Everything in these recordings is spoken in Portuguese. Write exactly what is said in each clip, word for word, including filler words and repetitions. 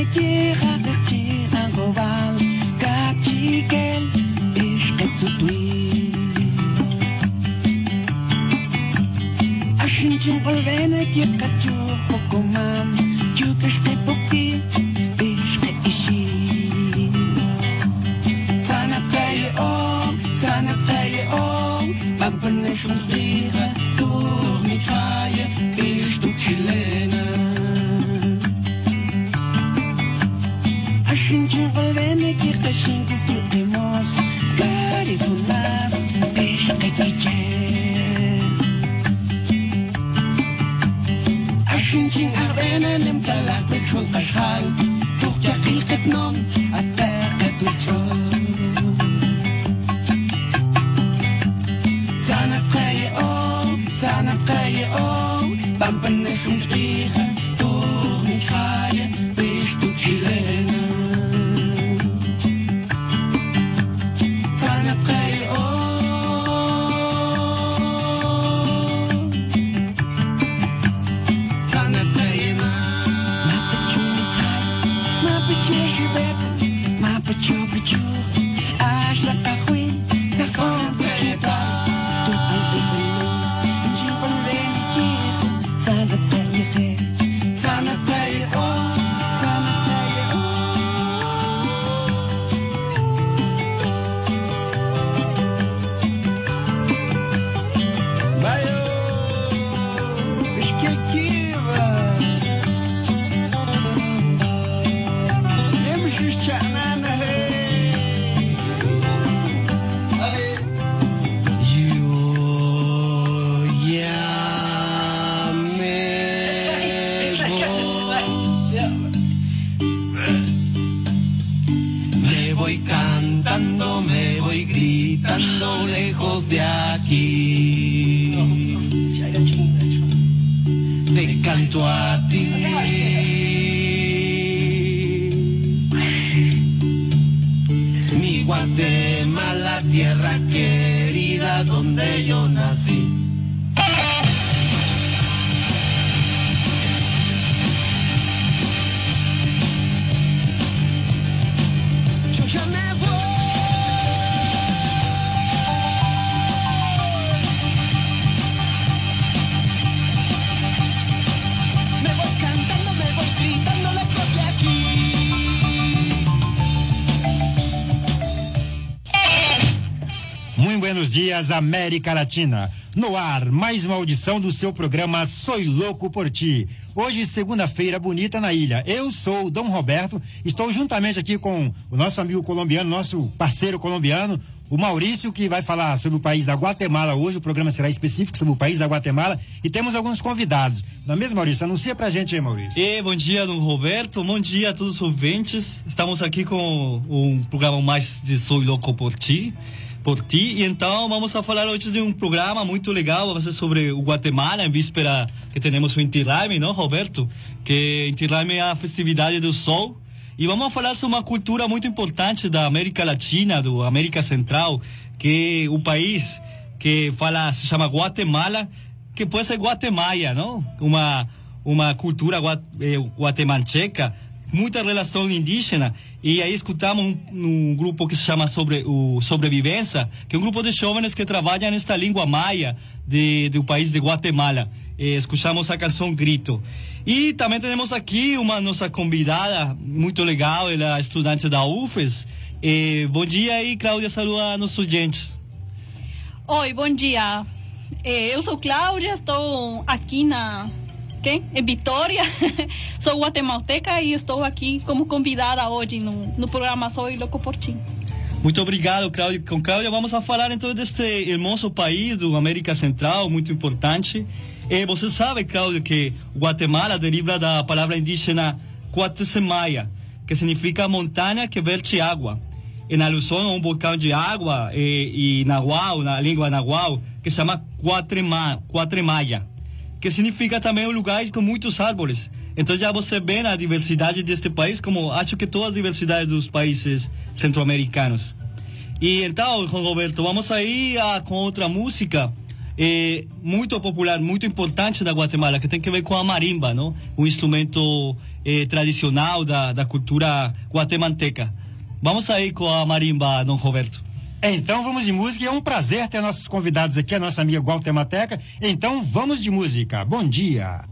que ravertir un roval Kachikel ish etzutui Ashinchin polvene que kachu pokomam Chukash ke pokti ish ke ishi Tanat kaye o Tanat kaye o Pampanesh umtrira Tur mitraye ish tu chilena Ashinchin polvene que kashinkis tu emos Skari funas ish ke tiche Ashinchin arbena nim talak betshol kashal Tuch yakil ketnom ater ketuchol Tanat kaye o Tanat kaye o Pampanesh umtrira Tur mitraye ish tu chilena Lejos de aquí, te canto a ti. Mi Guatemala, tierra querida, donde yo nací. Yo ya me voy. Buenos dias, América Latina. No ar, mais uma audição do seu programa Soy Louco por Ti. Hoje, segunda-feira bonita na ilha. Eu sou o Dom Roberto, estou juntamente aqui com o nosso amigo colombiano, nosso parceiro colombiano, o Maurício, que vai falar sobre o país da Guatemala hoje. O programa será específico sobre o país da Guatemala e temos alguns convidados. Não é mesmo, Maurício? Anuncia pra gente aí, Maurício. E bom dia, Dom Roberto. Bom dia a todos os ouvintes. Estamos aqui com um programa mais de Soy Louco por Ti. por ti. E então vamos a falar hoje de um programa muito legal, vai ser sobre o Guatemala, em víspera que temos o Inti Raymi, não, Roberto? Que Inti Raymi é a festividade do sol. E vamos a falar sobre uma cultura muito importante da América Latina, do América Central, que o país que fala, se chama Guatemala, que pode ser Guatemala, não? Uma, uma cultura guatemalteca, muita relação indígena. E aí escutamos um, um grupo que se chama sobre, o Sobrevivência, que é um grupo de jovens que trabalham nesta língua maia de, do país de Guatemala. E escutamos a canção Grito. E também temos aqui uma nossa convidada muito legal, ela é estudante da U F E S. E, bom dia aí, Cláudia, saluda a nossos ouvintes. Oi, bom dia. Eu sou Cláudia, estou aqui na... Quem? Em Vitória. Sou guatemalteca e estou aqui como convidada hoje no, no programa Soy Louco por Ti. Muito obrigado, Cláudia. Com Cláudia vamos a falar então deste hermoso país do América Central, muito importante. E você sabe, Cláudia, que Guatemala deriva da palavra indígena Cuatesemaya, que significa montanha que verte água, em alusão a um vulcão de água e, e nahual, na língua nahual, que se chama Cuatremaya, que significa também um lugar com muitos árvores. Então já você vê a diversidade deste país, como acho que toda a diversidade dos países centro-americanos. E então, João Roberto, vamos aí a, com outra música é, muito popular, muito importante da Guatemala, que tem que ver com a marimba, não? Um instrumento eh, tradicional da, da cultura guatemalteca. Vamos aí com a marimba, Dom Roberto. Então vamos de música, e é um prazer ter nossos convidados aqui, a nossa amiga guatemalteca. Então vamos de música. Bom dia.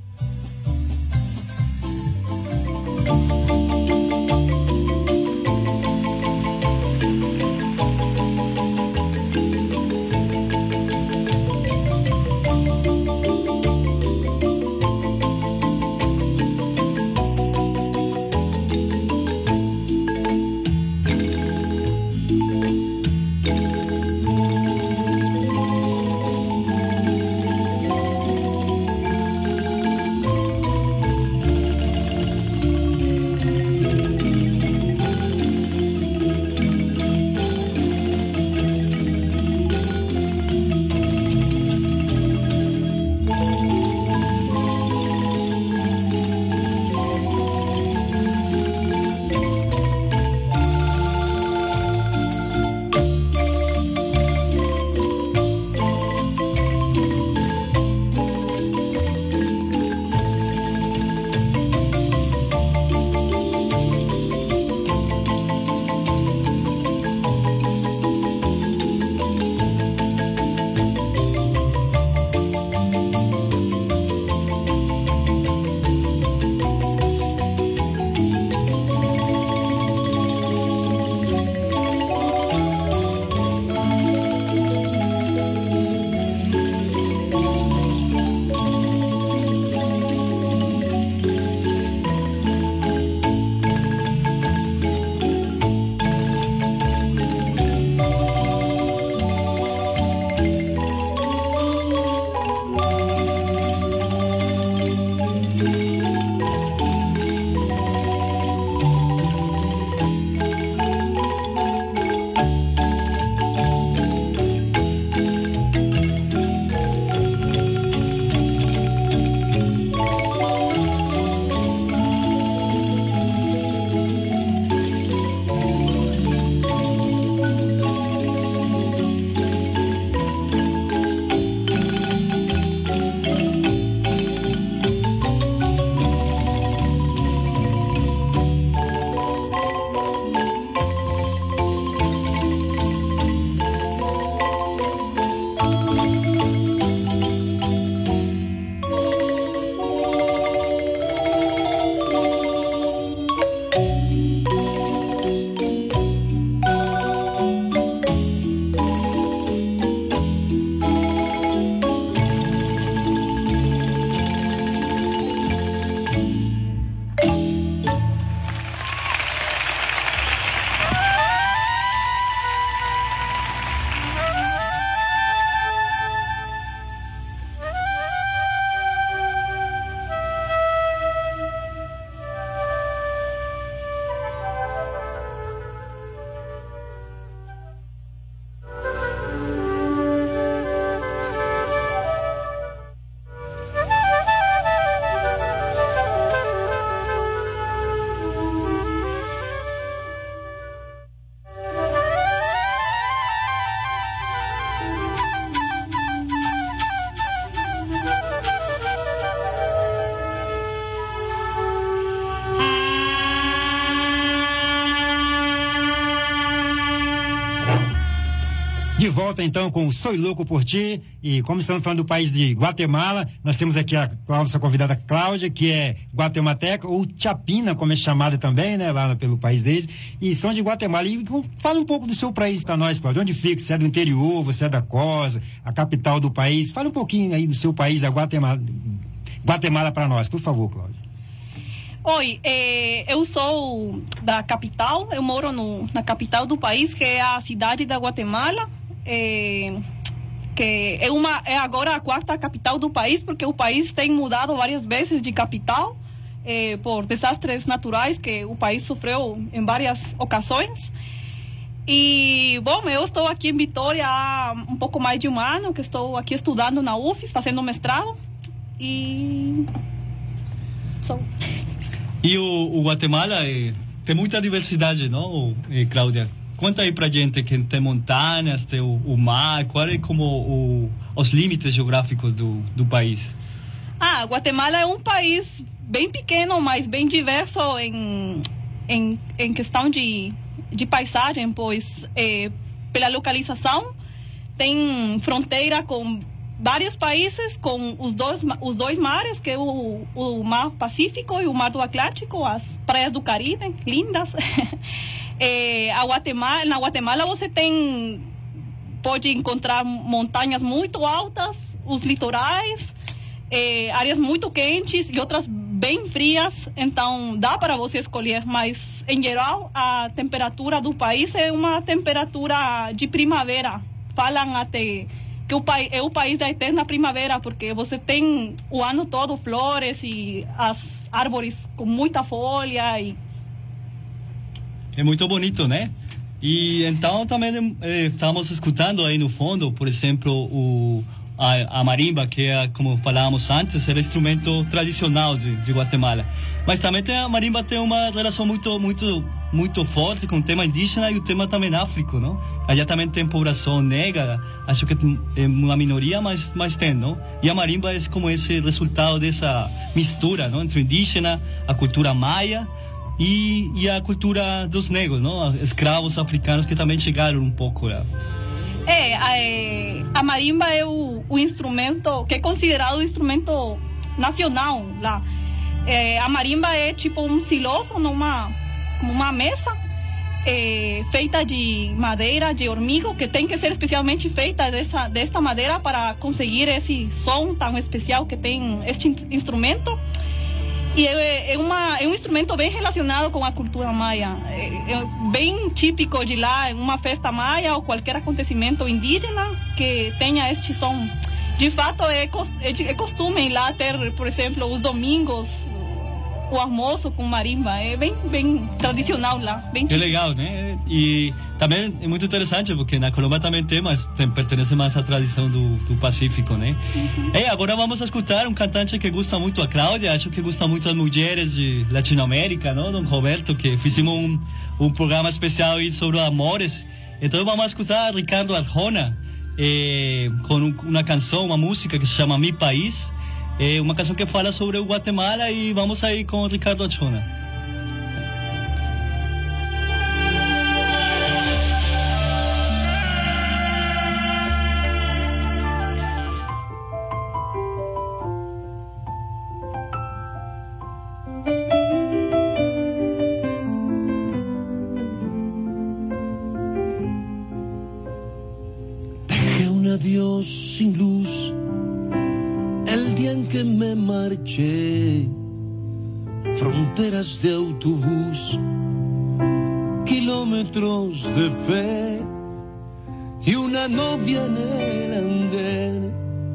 De volta então com o Soy Louco por Ti, e como estamos falando do país de Guatemala, nós temos aqui a nossa convidada Cláudia, que é guatemalteca, ou Chapina, como é chamada também, né, lá pelo país deles, e são de Guatemala. E fala um pouco do seu país para nós, Cláudia, onde fica? Você é do interior, você é da Cosa, a capital do país, fala um pouquinho aí do seu país, da Guatemala, Guatemala para nós, por favor, Cláudia. Oi, é, eu sou da capital, eu moro no, na capital do país, que é a cidade da Guatemala, é, que é, uma, é agora a quarta capital do país, porque o país tem mudado várias vezes de capital, é, por desastres naturais que o país sofreu em várias ocasiões. E, bom, eu estou aqui em Vitória há um pouco mais de um ano, que estou aqui estudando na U F E S, fazendo mestrado, e... sou... E o, o Guatemala é, tem muita diversidade, não, é, Cláudia? Conta aí pra gente que tem montanhas, tem o, o mar, qual é como o, os limites geográficos do, do país? Ah, Guatemala é um país bem pequeno, mas bem diverso em, em, em questão de, de paisagem, pois é, pela localização tem fronteira com vários países, com os dois, os dois mares, que é o, o Mar Pacífico e o Mar do Atlântico, as praias do Caribe, lindas. é, a Guatemala, na Guatemala você tem, pode encontrar montanhas muito altas, os litorais, é, áreas muito quentes e outras bem frias, então dá para você escolher, mas em geral a temperatura do país é uma temperatura de primavera. Falam até que o país é o país da eterna primavera, porque você tem o ano todo flores e as árvores com muita folha. E... É muito bonito, né? E então também eh, estamos escutando aí no fundo, por exemplo, o, a, a marimba, que é, como falávamos antes, é o instrumento tradicional de, de Guatemala. Mas também tem, a marimba tem uma relação muito, muito, muito forte com o tema indígena e o tema também áfrico, não? Allá também tem população negra, acho que é uma minoria, mas, mas tem, não? E a marimba é como esse resultado dessa mistura, não? Entre o indígena, a cultura maia e, e a cultura dos negros, não? Escravos africanos que também chegaram um pouco lá. É, a, a marimba é o, o instrumento que é considerado o instrumento nacional lá. É, a marimba é tipo um xilófono, uma, uma mesa é, feita de madeira, de hormigo, que tem que ser especialmente feita dessa, desta madeira para conseguir esse som tão especial que tem este instrumento. E é, é, uma, é um instrumento bem relacionado com a cultura maia. É, é bem típico de lá, uma festa maia ou qualquer acontecimento indígena que tenha este som. De fato, é, é costume lá ter, por exemplo, os domingos, o almoço com marimba. É bem, bem tradicional lá. Bem é legal, né? E também é muito interessante, porque na Colômbia também tem, mas tem, pertence mais à tradição do, do Pacífico, né? Uhum. E agora vamos escutar um cantante que gosta muito, a Cláudia, acho que gosta muito das mulheres de Latinoamérica, não? Dom Roberto, que fizemos um, um programa especial aí sobre amores. Então vamos escutar Ricardo Arjona, Eh, com um, uma canção, uma música que se chama Mi País, é uma canção que fala sobre o Guatemala, e vamos aí com o Ricardo Arjona. Adiós sin luz, el día en que me marché, fronteras de autobús, kilómetros de fe y una novia en el andén.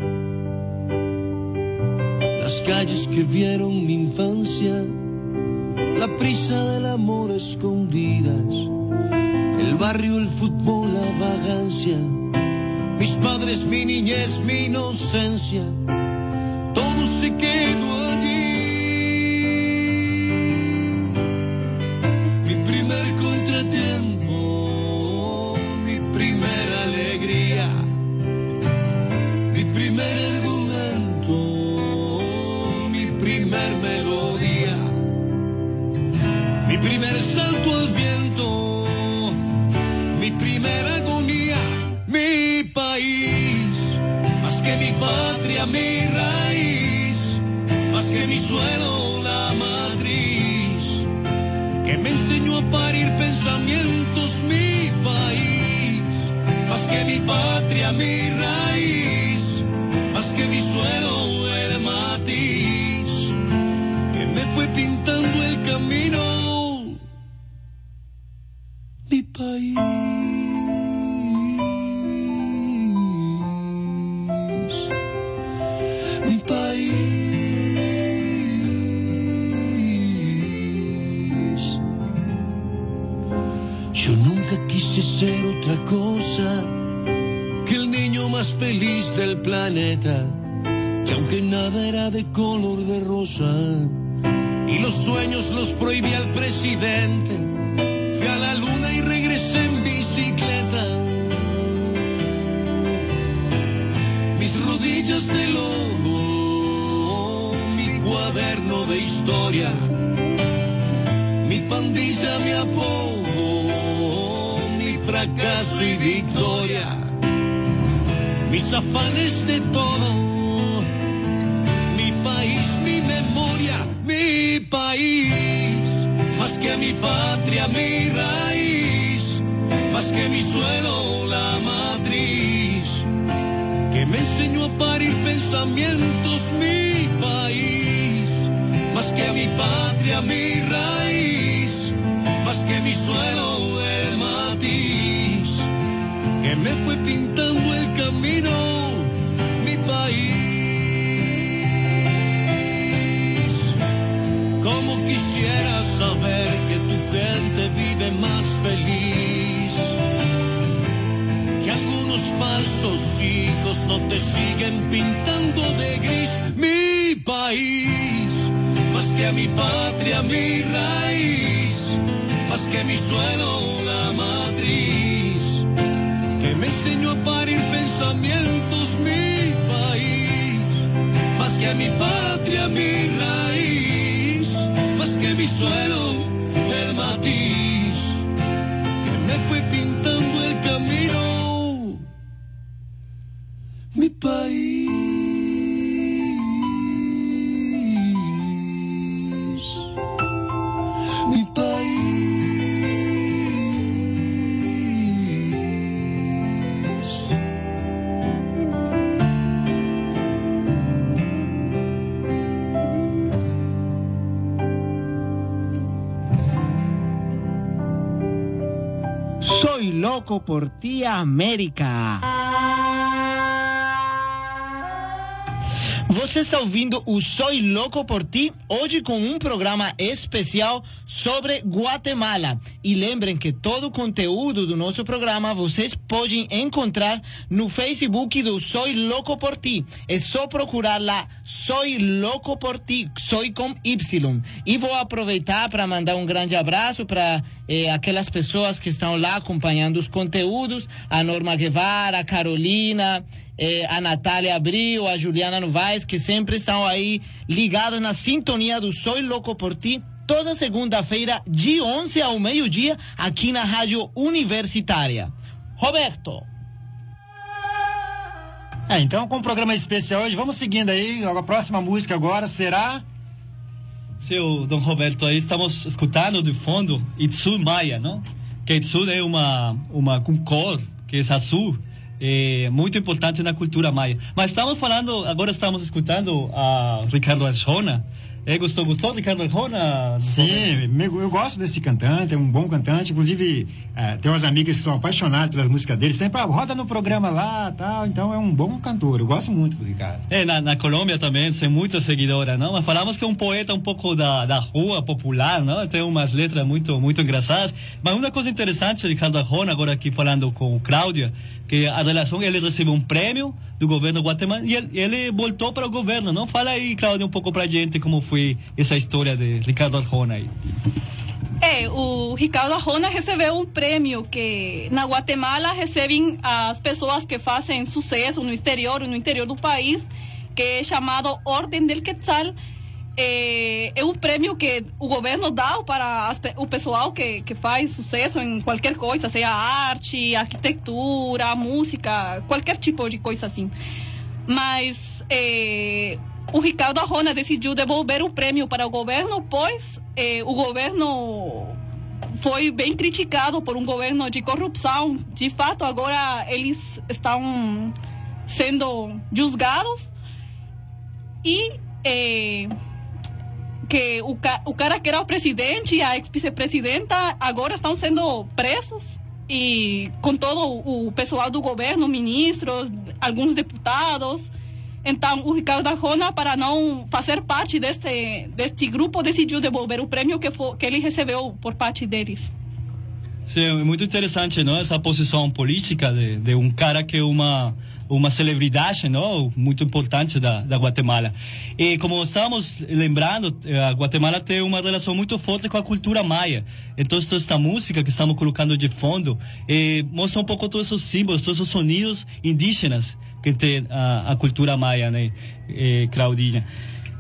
Las calles que vieron mi infancia, la prisa del amor escondidas, el barrio, el fútbol, la vagancia, mis padres, mi niñez, mi inocencia, todo se quedó allí. Mi primer contratiempo, mi primera alegría, mi primer argumento, mi primer melodía, mi primer salto al viento, mi primera agonía. Mi país, más que mi patria, mi raíz, más que mi suelo, la matriz, que me enseñó a parir pensamientos. Mi país, más que mi patria, mi raíz, más que mi suelo, el matiz, que me fue pintando el camino. Mi país. Quise ser otra cosa que el niño más feliz del planeta, y aunque nada era de color de rosa y los sueños los prohibía el presidente, fui a la luna y regresé en bicicleta. Mis rodillas de lobo, mi cuaderno de historia, mi pandilla, mi apodo, mi fracaso y victoria, mis afanes de todo, mi país, mi memoria, mi país, más que mi patria, mi raíz, más que mi suelo, la matriz, que me enseñó a parir pensamientos, mi país, más que mi patria, mi raíz, más que mi suelo, el matiz, que me fue pintando el camino, mi país. Como quisiera saber que tu gente vive más feliz, que algunos falsos hijos no te siguen pintando de gris. Mi país, más que a mi patria, mi raíz, más que mi suelo, la matriz, que me enseñó a parir pensamientos, mi país, más que a mi patria, mi raíz, más que mi suelo, el matiz, que me fue pintando el camino, mi país. Mi país. Soy loco por ti, América. Você está ouvindo o Soy Louco por Ti, hoje com um programa especial sobre Guatemala. E lembrem que todo o conteúdo do nosso programa vocês podem encontrar no Facebook do Soy Louco por Ti. É só procurar lá Soy Louco por Ti, Soy com Y. E vou aproveitar para mandar um grande abraço para eh, aquelas pessoas que estão lá acompanhando os conteúdos, a Norma Guevara, a Carolina, Eh, a Natália Abril, a Juliana Novaes, que sempre estão aí ligadas na sintonia do Soy Louco por Ti, toda segunda-feira, de onze ao meio-dia, aqui na Rádio Universitária. Roberto. É, então com o programa especial hoje, vamos seguindo aí, a próxima música agora será... Seu Dom Roberto, aí estamos escutando de fundo Itzul Maya, não? Que Itzul é uma, uma com cor, que é azul, é muito importante na cultura maia. Mas estamos falando, agora estamos escutando a Ricardo Arjona. É, gostou, gostou, Ricardo Arjona? Sim, eu gosto desse cantante, é um bom cantante. Inclusive, é, tem umas amigas que são apaixonadas pelas músicas dele, sempre ah, roda no programa lá tal. Então é um bom cantor, eu gosto muito do Ricardo. É, na, na Colômbia também tem muita seguidora, não? Mas falamos que é um poeta um pouco da, da rua popular, não? Tem umas letras muito, muito engraçadas. Mas uma coisa interessante, Ricardo Arjona, agora aqui falando com o Cláudia, que a relação, ele recebeu um prêmio do governo guatemalteco e ele, ele voltou para o governo, não? Fala aí, Cláudia, um pouco pra gente como foi essa história de Ricardo Arjona aí. É, o Ricardo Arjona recebeu um prêmio que na Guatemala recebem as pessoas que fazem sucesso no exterior, no interior do país, que é chamado Ordem del Quetzal. É, é um prêmio que o governo dá para as, o pessoal que, que faz sucesso em qualquer coisa, seja arte, arquitetura, música, qualquer tipo de coisa assim. Mas é, o Ricardo Arjona decidiu devolver o prêmio para o governo, pois é, o governo foi bem criticado por um governo de corrupção. De fato, agora eles estão sendo julgados e... É, que o, o cara que era o presidente e a ex-vice-presidenta agora estão sendo presos, e com todo o pessoal do governo, ministros, alguns deputados. Então o Ricardo Arjona, para não fazer parte deste, deste grupo, decidiu devolver o prêmio que, for, que ele recebeu por parte deles. Sim, é muito interessante, não? Essa posição política de, de um cara que é uma uma celebridade, não, muito importante da, da Guatemala. E como estamos lembrando, a Guatemala tem uma relação muito forte com a cultura maia. Então, toda esta música que estamos colocando de fundo eh, mostra um pouco todos os símbolos, todos os sonidos indígenas que tem a, a cultura maia, né, eh, Claudinha?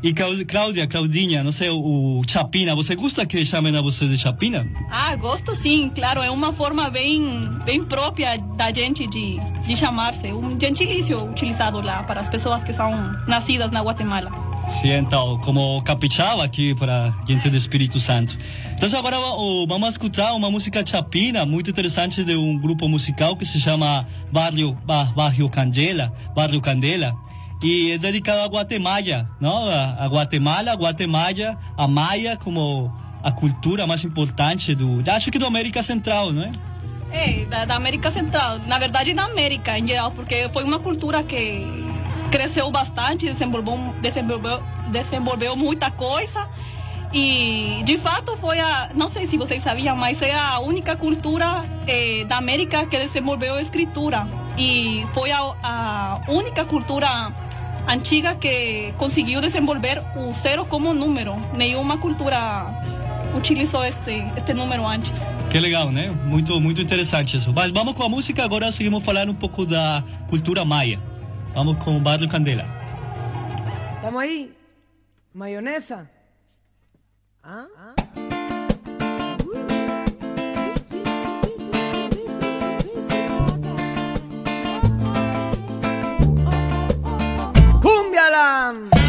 E Cláudia, Claudinha, não sei, o, o Chapina, você gosta que chamem a você de Chapina? Ah, gosto sim, claro, é uma forma bem, bem própria da gente de, de chamar-se, um gentilício utilizado lá para as pessoas que são nascidas na Guatemala. Sim, então, como capixaba aqui para gente do Espírito Santo. Então agora oh, vamos escutar uma música chapina muito interessante de um grupo musical que se chama Barrio, Barrio Candela, Barrio Candela. E é dedicado a Guatemala, não? A Guatemala, a Guatemala, a Maia como a cultura mais importante do, acho que da América Central, não é? É, da, da América Central, na verdade da América em geral, porque foi uma cultura que cresceu bastante, desenvolveu, desenvolveu, desenvolveu muita coisa e de fato foi a, não sei se vocês sabiam, mas é a única cultura eh, da América que desenvolveu a escritura e foi a, a única cultura antiga que conseguiu desenvolver o zero como número. Nenhuma cultura utilizou este, este número antes. Que legal, né? Muito, muito interessante isso. Mas vamos com a música, agora seguimos falando um pouco da cultura maia. Vamos com o Barrio Candela. Estamos aí. Mayonesa. ¿Ah? ¿Ah? ¡Cúmbiala!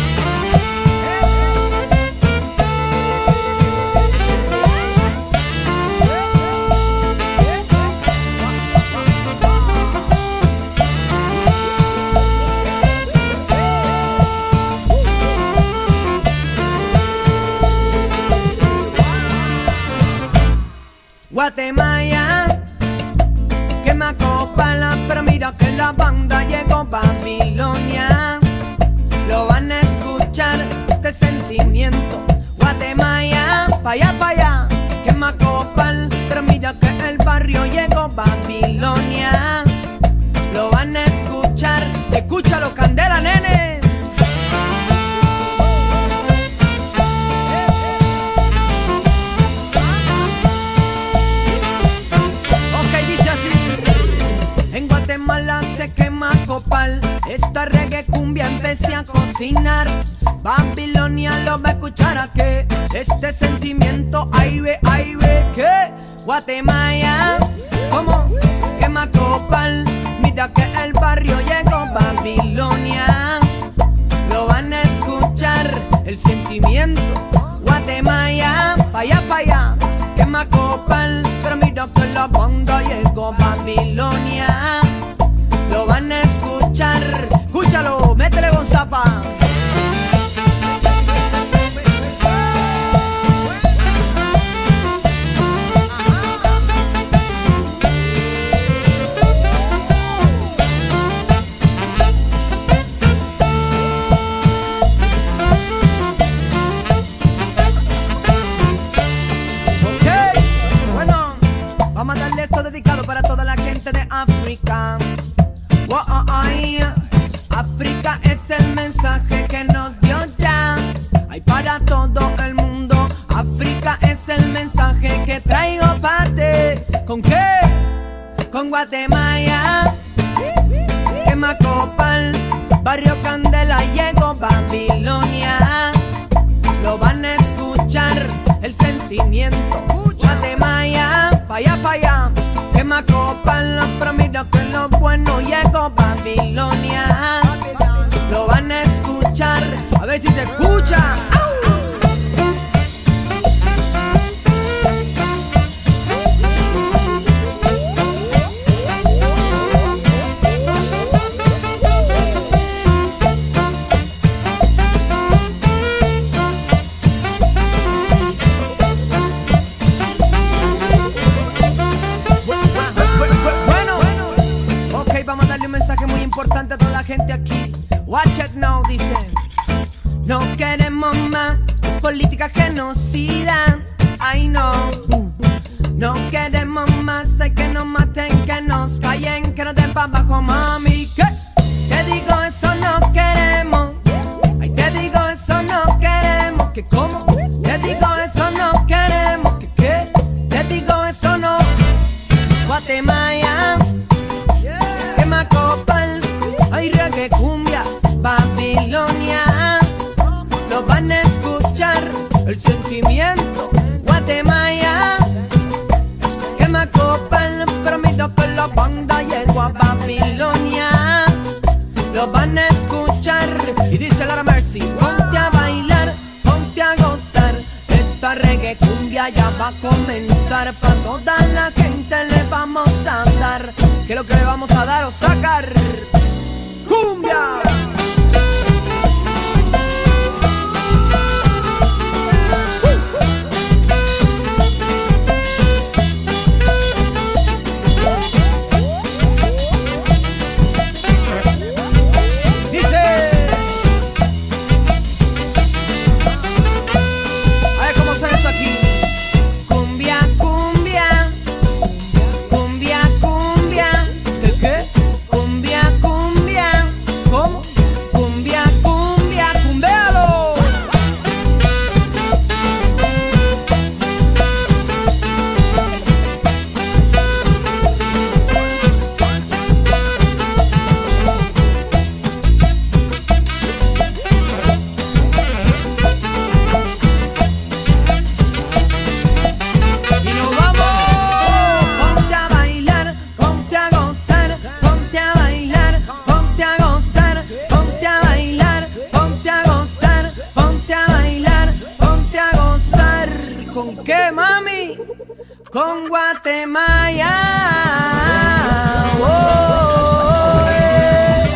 Guatemala, que me acopala, pero mira que la banda llegó Babilonia. Lo van a escuchar, este sentimiento. Guatemala, pa' allá, pa' allá, que me acopala, pero mira que el barrio llegó Babilonia. Lo van a escuchar, escúchalo, Candela, nene. En Guatemala se quema copal, esta reggae cumbia empecé a cocinar. Babilonia lo va a escuchar a que este sentimiento, ay ve, ay ve, que Guatemala, como quema copal, mira que el barrio llegó Babilonia. Lo van a escuchar, el sentimiento, Guatemala, pa' allá, pa' allá, quema copal, pero mira que la banda llegó Babilonia. Lo van a escuchar, escúchalo, métele con zapa. Dedicado para toda la gente de África. Wow, ay, África es el mensaje que nos dio ya. Ay, para todo el mundo. África es el mensaje que traigo para ti. ¿Con qué? Con Guatemala, Quemacopal, Barrio Candela, llegó Babilonia. Lo van a escuchar, el sentimiento. Guatemala, pa' allá, pa' allá. Quemacopal, pero mira que lo bueno llegó Babilonia. Lo van a escuchar, a ver si se escucha. Importante a toda la gente aquí. Watch it now, dice. No queremos más política genocida. Ay no. No queremos más, hay que nos maten, que nos callen, que nos den pa' abajo, mami. ¿Qué? Te digo eso no queremos. Ay, te digo eso no queremos. ¿Qué cómo? Te digo eso no queremos. ¿Qué qué? Te digo eso no. Guatemala, Quemacopal, ay reggae cumbia, Babilonia. Lo va va a comenzar, pa' toda la gente le vamos a dar, que lo que le vamos a dar o sacar, cumbia. Con Guatemala. Oh, eh.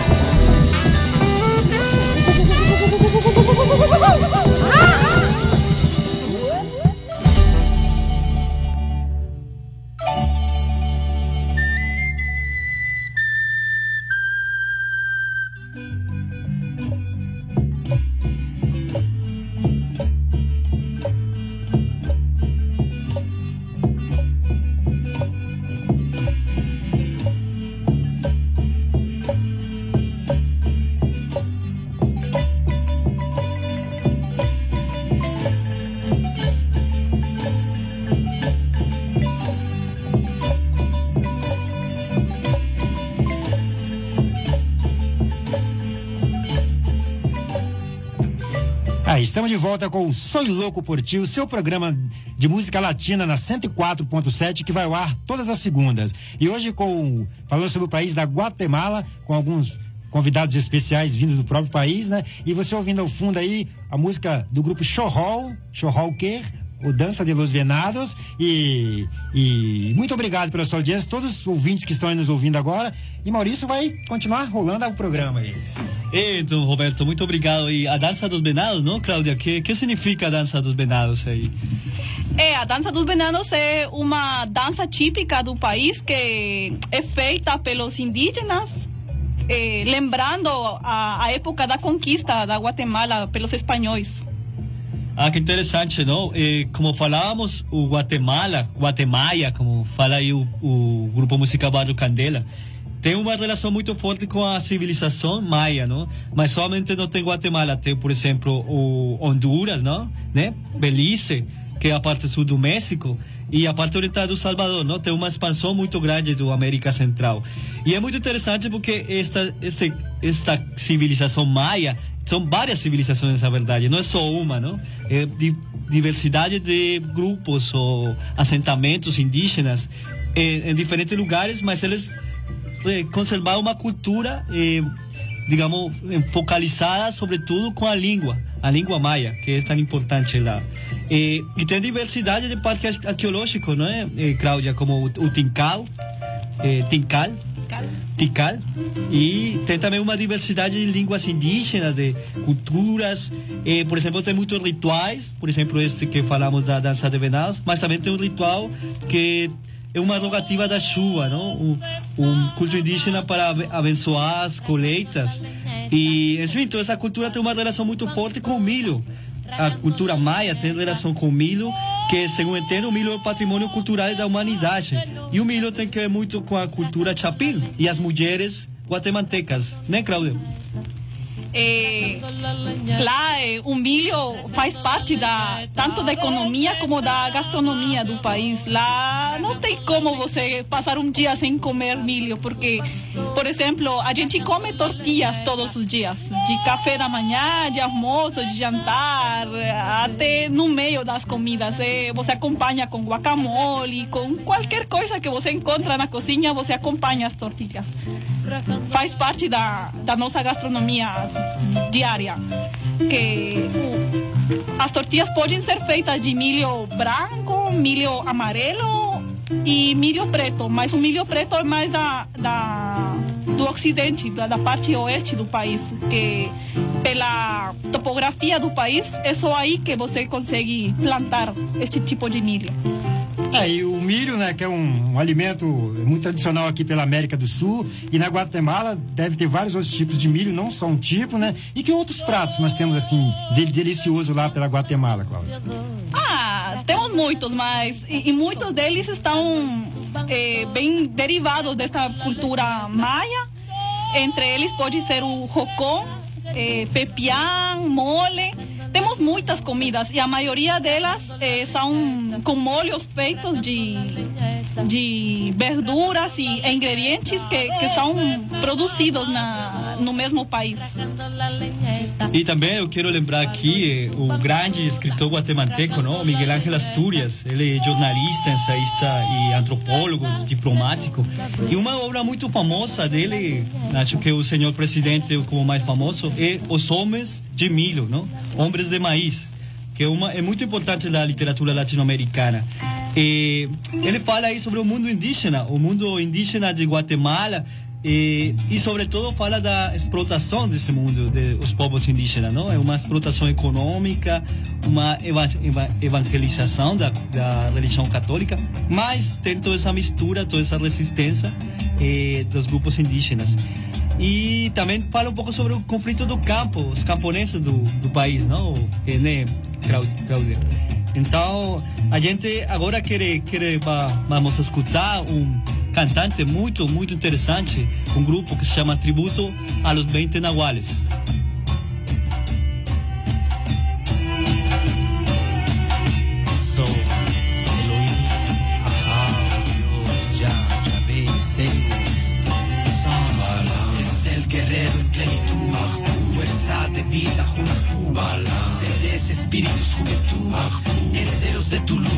Estamos de volta com o Soy Louco por Ti, o seu programa de música latina na cento e quatro ponto sete, que vai ao ar todas as segundas. E hoje com falando sobre o país da Guatemala, com alguns convidados especiais vindos do próprio país, né? E você ouvindo ao fundo aí a música do grupo Chorrol, Chorrol Quer, o Dança de los Venados, e, e muito obrigado pela sua audiência, todos os ouvintes que estão aí nos ouvindo agora, e Maurício vai continuar rolando o programa aí. Então, Roberto, muito obrigado. E a Dança dos Venados, não, Cláudia? Que, que significa a Dança dos Venados aí? É, a Dança dos Venados é uma dança típica do país que é feita pelos indígenas, eh, lembrando a, a época da conquista da Guatemala pelos espanhóis. Ah, que interessante, não? E, como falávamos, o Guatemala, Guatemala, como fala aí o, o grupo musical Barrio Candela, tem uma relação muito forte com a civilização maia, não? Mas somente não tem Guatemala, tem, por exemplo, o Honduras, não? Né? Belize, que é a parte sul do México, e a parte oriental do Salvador, não? Tem uma expansão muito grande do América Central. E é muito interessante porque esta, este, esta civilização maia, são várias civilizações, na verdade, não é só uma, não? É di, diversidade de grupos ou assentamentos indígenas em, em diferentes lugares, mas eles conservar uma cultura, eh, digamos, focalizada sobretudo com a língua, a língua maia, que é tão importante lá. Eh, e tem diversidade de parque arqueológico, não é, eh, Cláudia? Como o, o Tincal, eh, Tincal, Tikal, e tem também uma diversidade de línguas indígenas, de culturas, eh, por exemplo, tem muitos rituais, por exemplo, este que falamos da dança de venados, mas também tem um ritual que é uma rogativa da chuva, não? Um, um culto indígena para abençoar as colheitas. E, enfim, então essa cultura tem uma relação muito forte com o milho. A cultura maia tem relação com o milho, que, segundo entendo, o milho é o patrimônio cultural da humanidade. E o milho tem que ver muito com a cultura chapil e as mulheres guatemaltecas, né, Cláudia? É, lá é, o milho faz parte da tanto da economia como da gastronomia do país. Lá não tem como você passar um dia sem comer milho, porque, por exemplo, a gente come tortilhas todos os dias, de café da manhã, de almoço, de jantar, até no meio das comidas. É, você acompanha com guacamole, com qualquer coisa que você encontra na cozinha, você acompanha as tortilhas. Faz parte da, da nossa gastronomia diária, que uh, as tortilhas podem ser feitas de milho branco milho amarelo e milho preto. Mas o milho preto é mais da, da, do ocidente, da, da parte oeste do país. Que pela topografia do país, é só aí que você consegue plantar este tipo de milho. É, e o milho, né, que é um, um alimento muito tradicional aqui pela América do Sul, e na Guatemala deve ter vários outros tipos de milho, não só um tipo, né? E que outros pratos nós temos, assim, de, delicioso lá pela Guatemala, Cláudia? Ah, temos muitos, mas e, e muitos deles estão eh, bem derivados desta cultura maia. Entre eles pode ser o rocón, eh, pepián, mole. Temos muitas comidas e a maioria delas eh, são com molhos feitos de, de verduras e ingredientes que, que são produzidos na, no mesmo país. E também eu quero lembrar aqui o grande escritor guatemalteco, não? Miguel Ángel Asturias. Ele é jornalista, ensaísta e antropólogo, diplomático. E uma obra muito famosa dele, acho que o senhor presidente como mais famoso, é Os Homens de Milho, não? Homens de Maíz, que é, uma, é muito importante na literatura latino-americana. E ele fala aí sobre o mundo indígena, o mundo indígena de Guatemala, e, e sobretudo fala da explotação desse mundo, dos povos indígenas, não? É uma explotação econômica, uma eva, eva, evangelização da, da religião católica, mas tem toda essa mistura, toda essa resistência eh, dos grupos indígenas. E também fala um pouco sobre o conflito do campo, os camponeses do, do país, não? É, né, Cláudia? Então, a gente agora quer, quer vamos escutar um cantante muito, muito interessante, um grupo que se chama Tributo a los veinte Nahuales. So, Elohim, ajá, Dios, ya, ya ves, guerrero en plenitud, fuerza de vida, juventud, seres, espíritus, juventud, herederos de tu luz,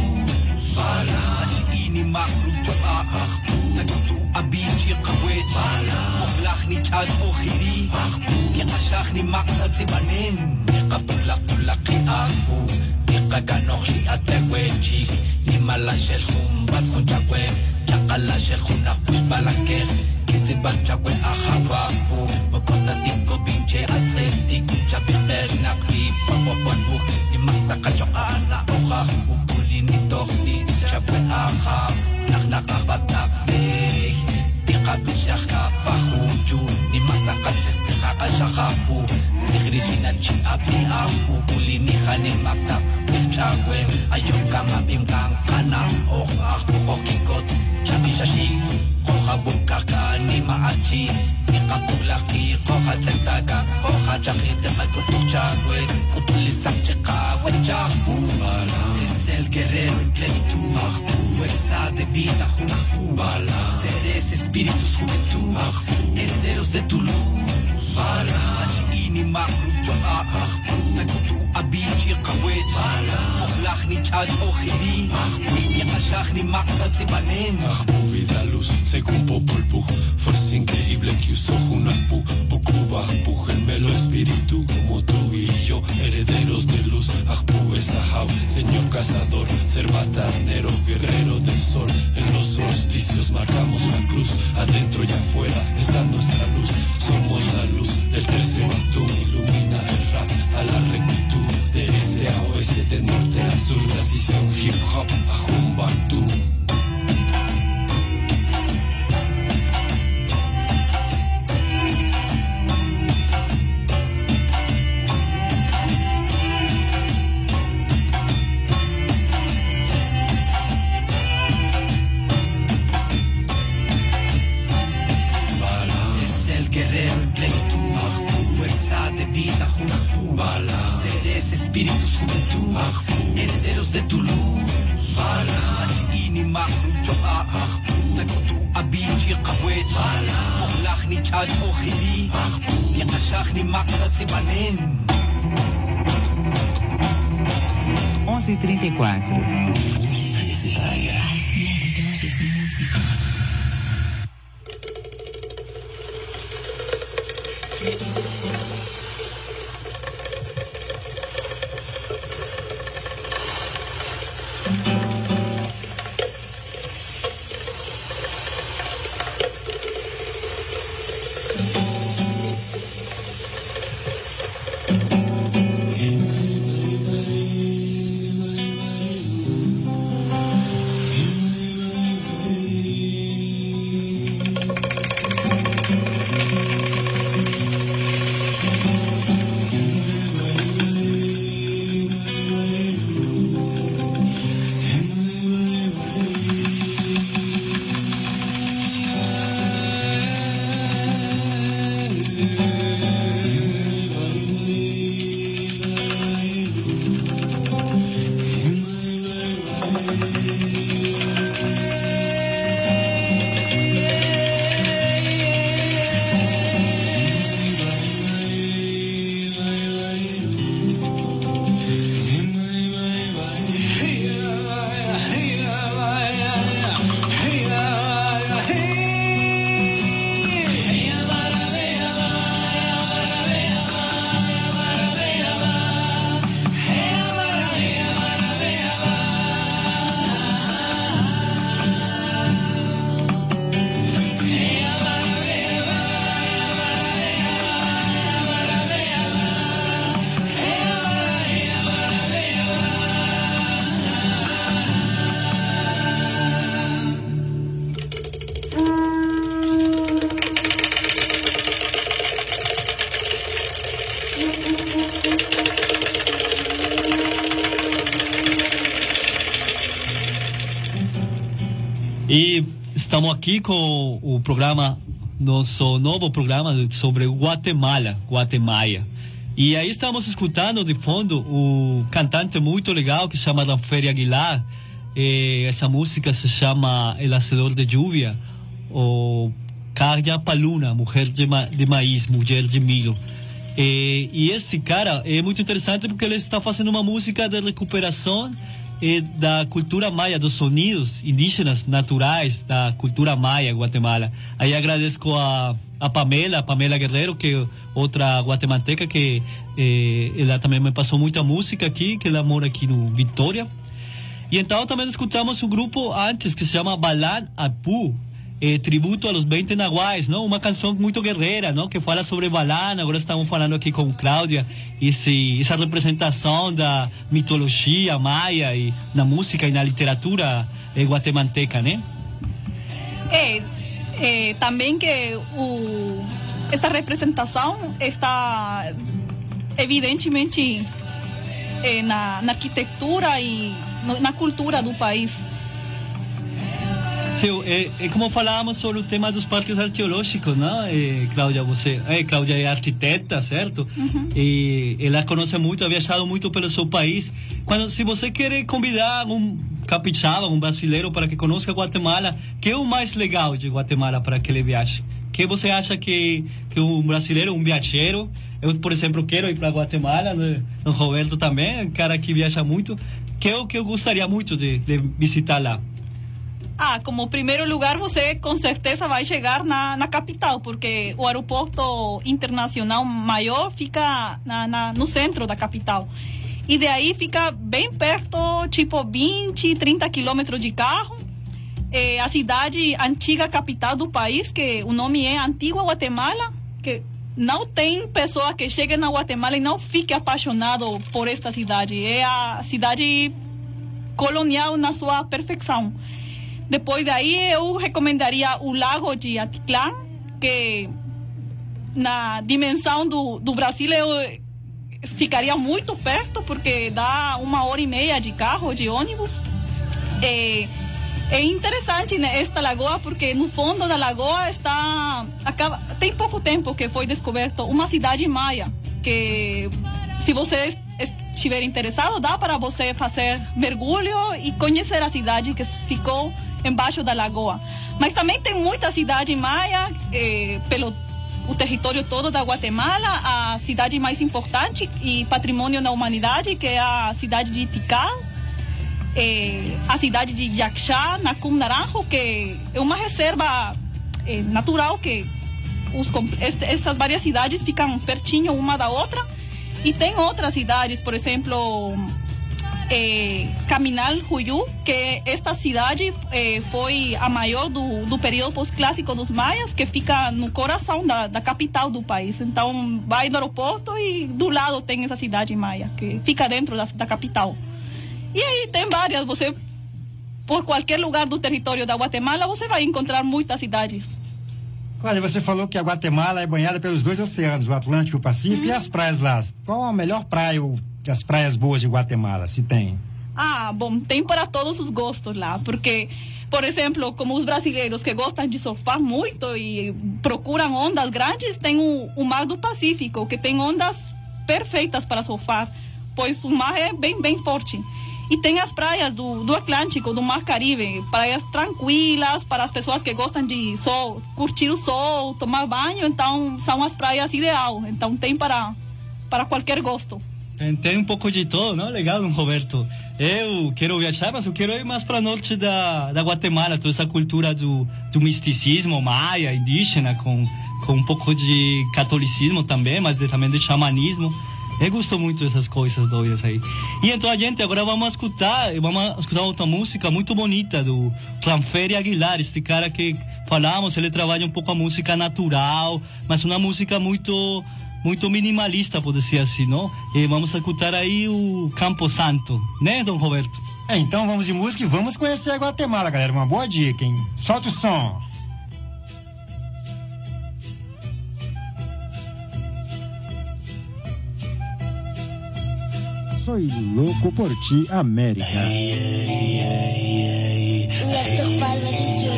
ini makrucho a takutu abichi kawech, mohlach ni chad ohiri, yakashach ni maktat sibanem, yakapulak pulaki ahu, yakaganoch li atewechik, ni malashel humbas konchakwe, chakalashel hunak pushbalakech, Kitty Batchaway Ahawapu, Mokota Tiko Binche Atletic, Chapifer Nakti, Papapu, Nimatakachoana Oha, Upulini Tohti, Chapwe Aha, Naknakabatak Beh, Tika Bishaka Pahuju, Nimatakatek Ashahapu, Tigrisinachi Abi Apu, Pulini Hane Maktak, Tichawem, Ayokama Bimkang Kana, Oha, Pokikot, Chapishashi. Koha bukaka ni maachi ni kapulaki koha tsentaka koha chakite makutuk chagwe kutulisak cheka wechapu es el guerrero en plenitud fuerza de vida juventud seres espíritus juventud herederos de tu luz machi ini makrucho a takutu abichi kawech mohlach ni chad ohiri yakashach ni maktat sibanem vida luz según Popol Vuh, fuerza increíble que usó Junapu, Bukuba, Puj, el melo espíritu, como tú y yo, herederos de luz, Ajpu, Esahau, señor cazador, Cervatarnero, guerrero del sol, en los solsticios marcamos la cruz, adentro y afuera está nuestra luz, somos la luz del tercer Batum, ilumina el rap a la rectitud, de este a oeste, de norte a sur, transición hip hop, Ajum Batum. Espíritus, juventud, herederos de tu luz. Ini makrucho a takutu abichi kawech, mohlach ni chad ohiri, yakashach ni makrat sibanem. onze e trinta e quatro. Universitária. E estamos aqui com o programa, nosso novo programa sobre Guatemala, Guatemala. E aí estamos escutando de fundo o cantante muito legal que se chama Ranferi Aguilar. E essa música se chama El Hacedor de Lluvia, ou Carja Paluna, mulher de, ma de maíz, mulher de milho. E, e esse cara é muito interessante porque ele está fazendo uma música de recuperação e da cultura maia, dos sonidos indígenas naturais da cultura maia Guatemala. Aí agradeço a, a Pamela, a Pamela Guerreiro, que é outra guatemalteca que eh, ela também me passou muita música aqui, que ela mora aqui no Vitória. E então também escutamos um grupo antes que se chama Balan Apu, eh, tributo a los vinte naguais, não? Uma canção muito guerreira, não? Que fala sobre Balan. Agora estamos falando aqui com Cláudia, esse, essa representação da mitologia maia e na música e na literatura eh, guatemalteca, né? É, é, também que o, esta representação está evidentemente é, na, na arquitetura e no, na cultura do país. Sim, é, é como falávamos sobre o tema dos parques arqueológicos, não? É, Cláudia, você, é, Cláudia é arquiteta, certo? Uhum. E ela conhece muito, ha viajado muito pelo seu país. Quando, se você quer convidar um capixaba, um brasileiro para que conheça Guatemala, que é o mais legal de Guatemala para que ele viaje? Que você acha que, que um brasileiro, um viajero, eu, por exemplo, quero ir para Guatemala, o Roberto também, um cara que viaja muito, que é o que eu gostaria muito de, de visitar lá? Ah, como primeiro lugar, você com certeza vai chegar na, na capital, porque o aeroporto internacional maior fica na, na, no centro da capital. E daí fica bem perto, tipo vinte, trinta quilômetros de carro. É a cidade antiga capital do país, que o nome é Antigua Guatemala, que não tem pessoa que chegue na Guatemala e não fique apaixonado por esta cidade. É a cidade colonial na sua perfeição. Depois daí eu recomendaria o Lago de Atitlán, que na dimensão do, do Brasil eu ficaria muito perto, porque dá uma hora e meia de carro, de ônibus. É, é interessante, né, esta lagoa, porque no fundo da lagoa está, acaba, tem pouco tempo que foi descoberto uma cidade maia, que se você estiver interessado, dá para você fazer mergulho e conhecer a cidade que ficou embaixo da lagoa. Mas também tem muita cidade maia eh, pelo o território todo da Guatemala. A cidade mais importante e patrimônio da humanidade, que é a cidade de Tikal, eh, a cidade de Yaxchá, Nacum Naranjo, que é uma reserva eh, natural, que os, essas várias cidades ficam pertinho uma da outra. E tem outras cidades, por exemplo, eh, Caminal Huyú, que esta cidade eh, foi a maior do, do período pós-clássico dos maias, que fica no coração da, da capital do país. Então, vai no aeroporto e do lado tem essa cidade maia, que fica dentro da, da capital. E aí tem várias, você, por qualquer lugar do território da Guatemala, você vai encontrar muitas cidades. Cláudia, você falou que a Guatemala é banhada pelos dois oceanos, o Atlântico e o Pacífico, uhum. E as praias lá. Qual a melhor praia, ou as praias boas de Guatemala, se tem? Ah, bom, tem para todos os gostos lá, porque, por exemplo, como os brasileiros que gostam de surfar muito e procuram ondas grandes, tem o, o Mar do Pacífico, que tem ondas perfeitas para surfar, pois o mar é bem, bem forte. E tem as praias do, do Atlântico, do Mar Caribe, praias tranquilas para as pessoas que gostam de sol, curtir o sol, tomar banho. Então, são as praias ideal. Então, tem para, para qualquer gosto. Tem, tem um pouco de todo, não? Legal, Roberto. Eu quero viajar, mas eu quero ir mais para o norte da, da Guatemala, toda essa cultura do, do misticismo maia, indígena, com, com um pouco de catolicismo também, mas de, também de xamanismo. Eu gosto muito dessas coisas doidas aí. E então, a gente, agora vamos escutar, vamos escutar outra música muito bonita do Ranferi Aguilar, este cara que falamos, ele trabalha um pouco a música natural, mas uma música muito, muito minimalista, pode ser assim, não? E vamos escutar aí o Campo Santo, né, Dom Roberto? É, então vamos de música e vamos conhecer a Guatemala, galera. Uma boa dica, hein? Solta o som. Soy loco por ti, América. Héctor Palmerillo.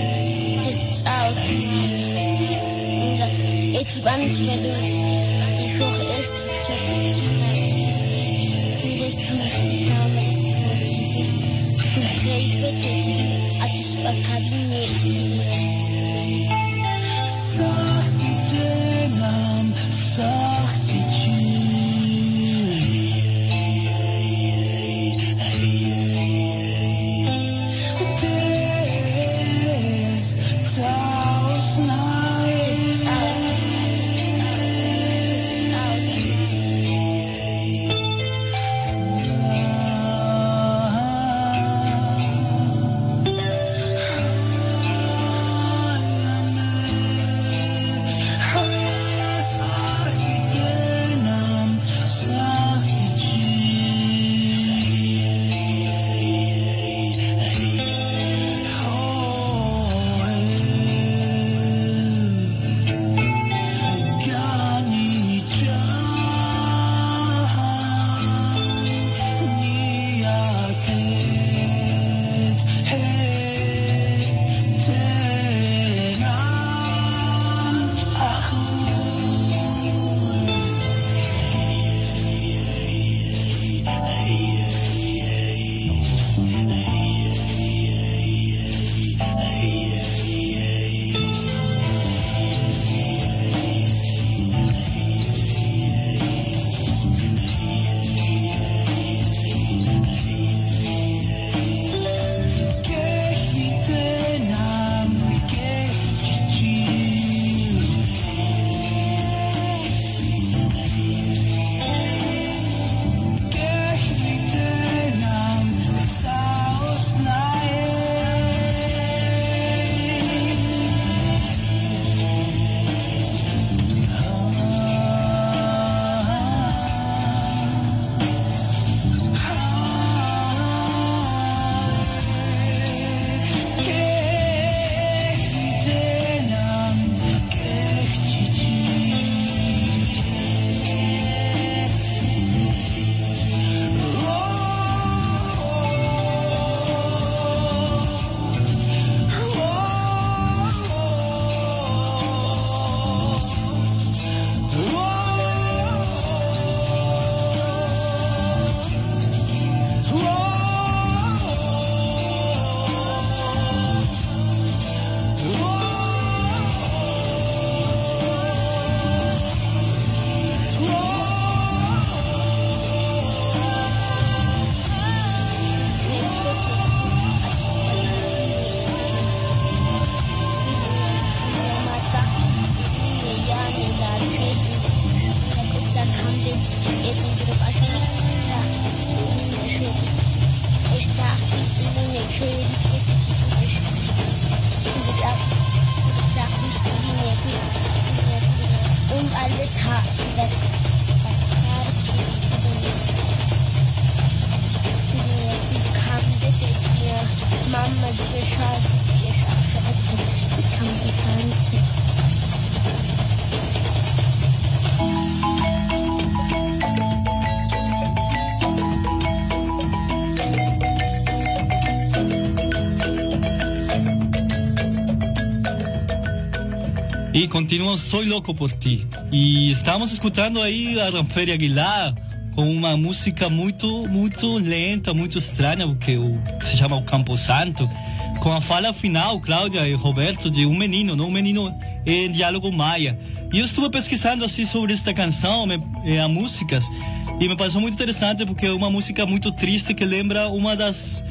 Y continuamos Soy Loco por Ti. Y estamos escuchando ahí a Ranferi Aguilar com uma música muito, muito lenta, muito estranha, que se chama O Campo Santo, com a fala final, Cláudia e Roberto, de um menino, não? Um menino em diálogo maia. E eu estive pesquisando assim sobre esta canção, me, a músicas, e me pareceu muito interessante porque é uma música muito triste que lembra uma das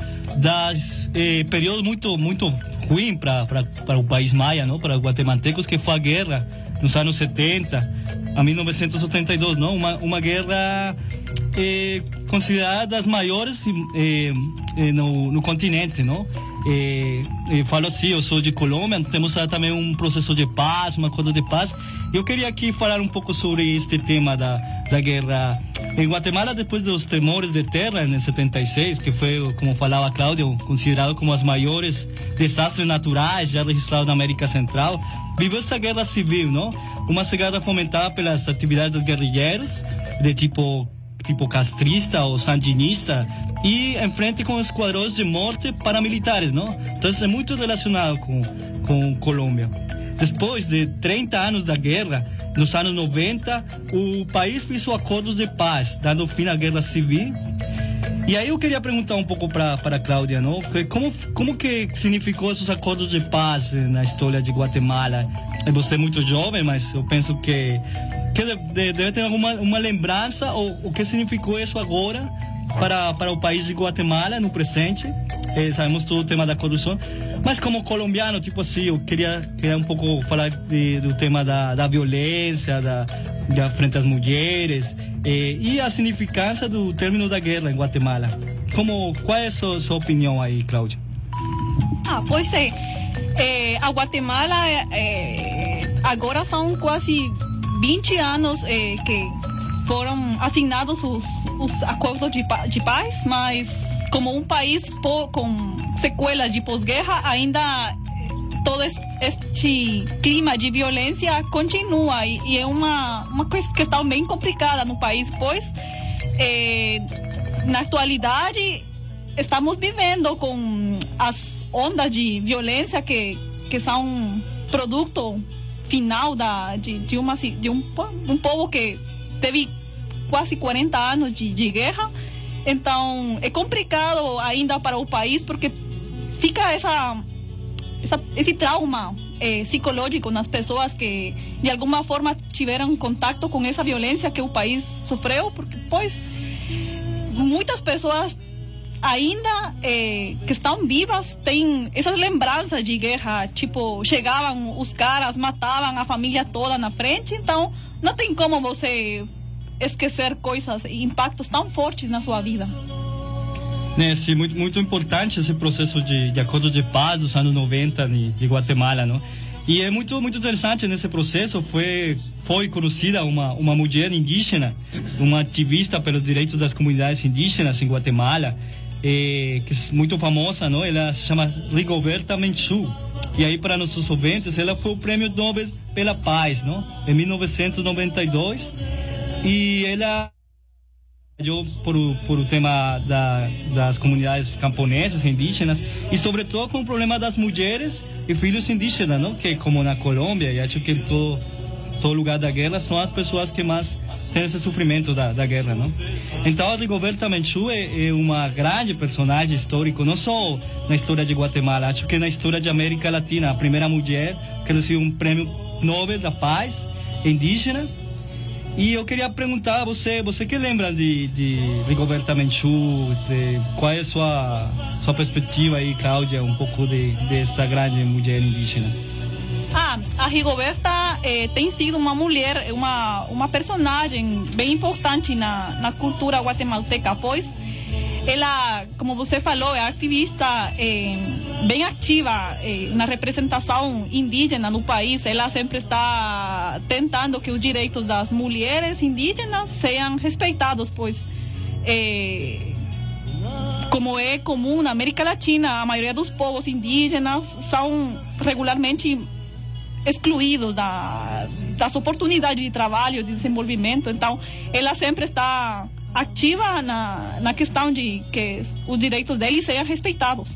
das eh, períodos muito muito ruim para para o país maia, não? Para os guatemaltecos, que foi a guerra nos anos setenta a mil novecentos e oitenta e dois, não? Uma uma guerra eh, considerada das maiores eh, eh, no, no continente, não? Eh, eh, falo assim, eu sou de Colômbia, temos também um processo de paz, um acordo de paz. Eu queria aqui falar um pouco sobre este tema da, da guerra em Guatemala, depois dos tremores de terra em setenta e seis, que foi, como falava Cláudio, considerado como as maiores desastres naturais já registrados na América Central. Viveu esta guerra civil, não? Uma guerra fomentada pelas atividades dos guerrilheiros, de tipo tipo castrista ou sandinista e enfrente com esquadrões de morte paramilitares, não? Então é muito relacionado com com Colômbia. Depois de trinta anos da guerra, nos anos noventa, o país fez acordos de paz, dando fim à guerra civil. E aí eu queria perguntar um pouco para para Cláudia, não? Como como que significou esses acordos de paz na história de Guatemala? Você é muito jovem, mas eu penso que que deve ter alguma uma lembrança ou o que significou isso agora para para o país de Guatemala no presente. Eh, sabemos todo o tema da corrupção, mas como colombiano, tipo assim, eu queria queria um pouco falar de, do tema da da violência, da da frente às mulheres eh, e a significância do término da guerra em Guatemala. Como qual é a sua, sua opinião aí, Cláudia? Ah, pois é. Eh, a Guatemala eh, agora são quase vinte anos eh, que foram assinados os, os acordos de, de paz, mas como um país po, com sequelas de pós-guerra, ainda todo este clima de violência continua e, e é uma, uma questão bem complicada no país, pois eh, na atualidade estamos vivendo com as ondas de violência que, que são produto final da, de, de, uma, de um, um povo que teve quase quarenta anos de, de guerra. Então é complicado ainda para o país porque fica essa, essa esse trauma eh, psicológico nas pessoas que de alguma forma tiveram contato com essa violência que o país sofreu, porque pois muitas pessoas ainda eh, que estão vivas têm essas lembranças de guerra, tipo, chegavam os caras, matavam a família toda na frente, então não tem como você esquecer coisas e impactos tão fortes na sua vida. É, sim, muito, muito importante esse processo de, de acordo de paz dos anos noventa de, de Guatemala, não? E é muito, muito interessante nesse processo, foi, foi conhecida uma, uma mulher indígena, uma ativista pelos direitos das comunidades indígenas em Guatemala, eh, que é muito famosa, não? Ela se chama Rigoberta Menchú. E aí, para nossos ouvintes, ela foi o Prêmio Nobel pela Paz, não? Em mil novecentos e noventa e dois. E ela trabalhou por, por o tema da, das comunidades camponesas, indígenas, e sobretudo com o problema das mulheres e filhos indígenas, não? Que como na Colômbia, e acho que em todo, todo lugar da guerra, são as pessoas que mais têm esse sofrimento da, da guerra, não? Então, a Rigoberta Menchú é, é uma grande personagem histórico, não só na história de Guatemala, acho que na história de América Latina, a primeira mulher que recebeu um prêmio Nobel da Paz indígena. E eu queria perguntar a você, você que lembra de, de Rigoberta Menchú, de, qual é a sua, sua perspectiva aí, Cláudia, um pouco de, dessa grande mulher indígena? Ah, a Rigoberta eh, tem sido uma mulher, uma, uma personagem bem importante na, na cultura guatemalteca, pois ela, como você falou, é ativista eh, bem ativa eh, na representação indígena no país. Ela sempre está tentando que os direitos das mulheres indígenas sejam respeitados, pois eh, como é comum na América Latina, a maioria dos povos indígenas são regularmente excluídos da, das oportunidades de trabalho, de desenvolvimento. Então, ela sempre está ativa na, na questão de que os direitos deles sejam respeitados.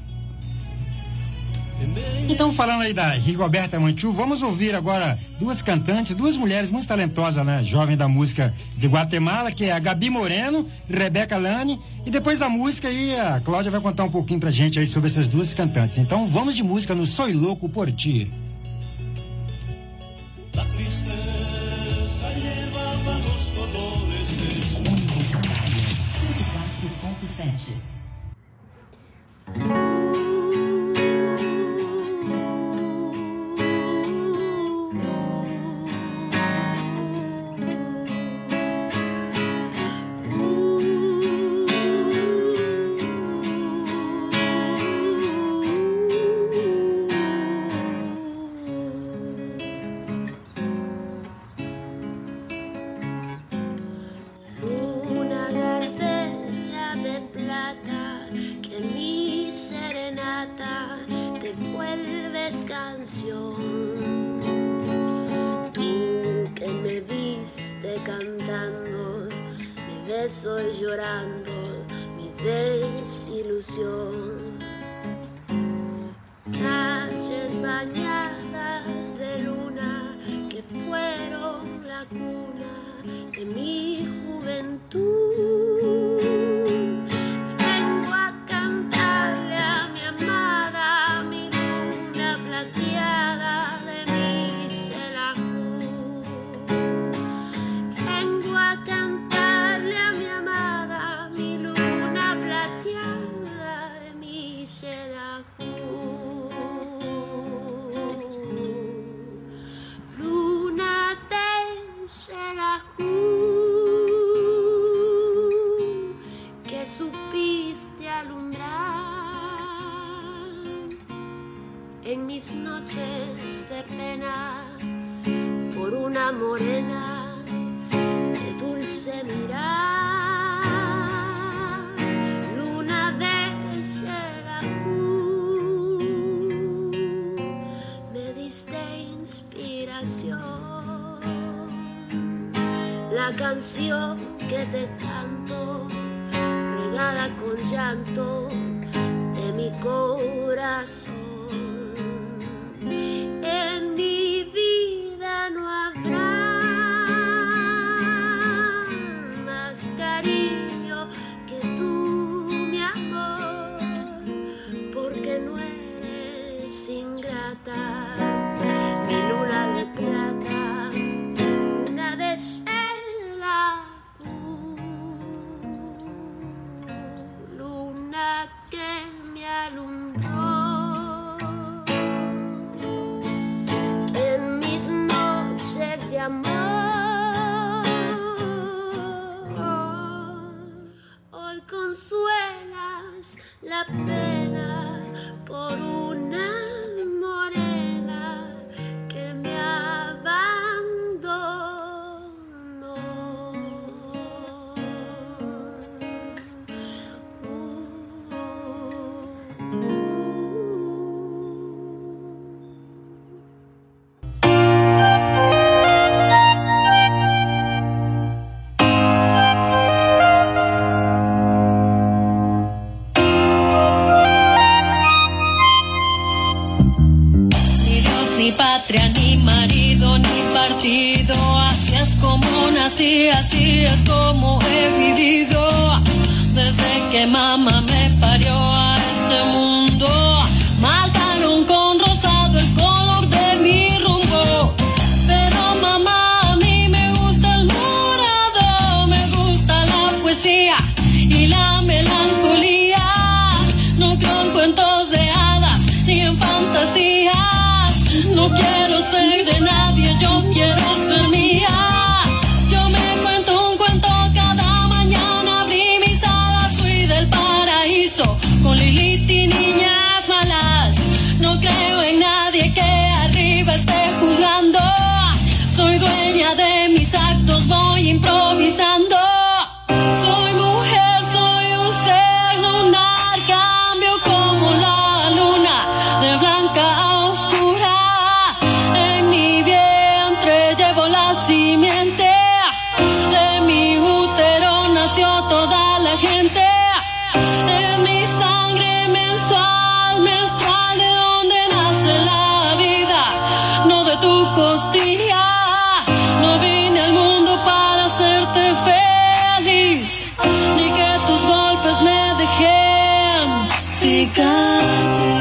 Então, falando aí da Rigoberta Menchú, vamos ouvir agora duas cantantes, duas mulheres muito talentosas, né? Jovem da música de Guatemala, que é a Gabi Moreno e Rebeca Lane. E depois da música aí, a Cláudia vai contar um pouquinho pra gente aí sobre essas duas cantantes. Então, vamos de música no Soy Louco por Ti. sete. Una gardenia de plata empezó llorando mi desilusión. Calles bañadas de luna que fueron la cuna de mi juventud. Vengo a cantarle a mi amada, mi luna plateada de mi Xelajú. Vengo a cantarle a mi amada, mi luna plateada de mi Xelajú. Luna de Xelajú, que supiste alumbrar en mis noches de pena por una morena de dulce mirar. Luna de Xelajú, me diste inspiración, la canción que te canto, regada con llanto de mi corazón. En mi vida no habrá más cariño que tú, mi amor, porque no eres ingrata, mi luna de plata, luna de Xelajú, luna que me alumbró en mis noches de amor. Hoy consuelas la pena por una morena que me abandonó. Ni Dios, ni patria, ni marido, ni partido. Así es como nací, así es como he vivido. Desde que mamá me parió a este mundo, marcaron con rosado el color de mi rumbo. Pero mamá, a mí me gusta el morado, me gusta la poesía y la melancolía. No creo en cuentos de hadas ni en fantasías. No quiero ser de nadie, yo quiero ser mía. Yo me cuento un cuento cada mañana, abrí mis alas, fui del paraíso con Lilith y niñas malas. No creo en nadie que arriba esté jugando. Soy dueña de mis actos, voy improvisando. Soy mujer, soy un ser lunar, cambio como la luna de blanca a oscura. En mi vientre llevo la simiente, de mi útero nació toda la gente. En mi sangre mensual, menstrual, de donde nace la vida, no de tu costilla. No vine al mundo para hacerte feliz, ni que tus golpes me dejen cicatriz.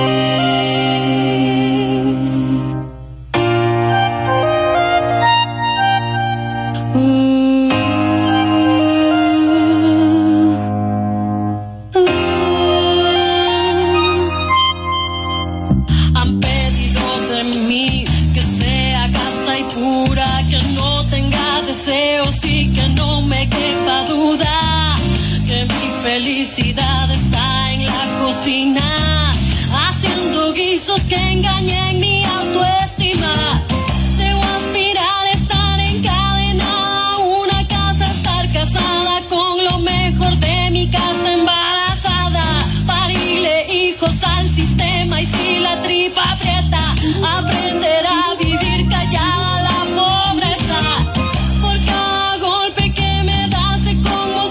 Han pedido de mí que sea casta y pura, que no tenga deseos y que no me quepa duda, que mi felicidad está en la cocina, haciendo guisos que engañen mi autoestima. Debo aspirar a estar encadenada a una casa, estar casada con lo mejor de mi casta embarazada, parirle hijos al sistema y si la tripa aprieta, aprender a vivir callada la pobreza. Por cada golpe que me da se como